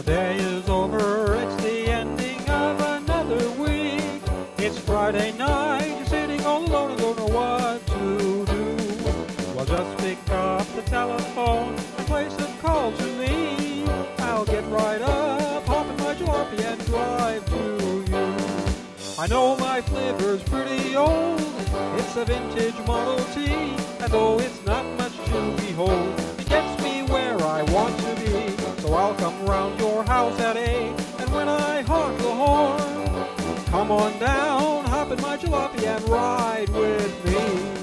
The day is over, it's the ending of another week. It's Friday night, you're sitting all alone and don't know what to do. Well, just pick up the telephone and place a call to me. I'll get right up, hop in my jalopy and drive to you. I know my flivver's pretty old, it's a vintage Model T, and though it's not much to behold, it gets me where I want to be. So I'll come round your house at 8, and when I honk the horn, come on down, hop in my jalopy and ride with me.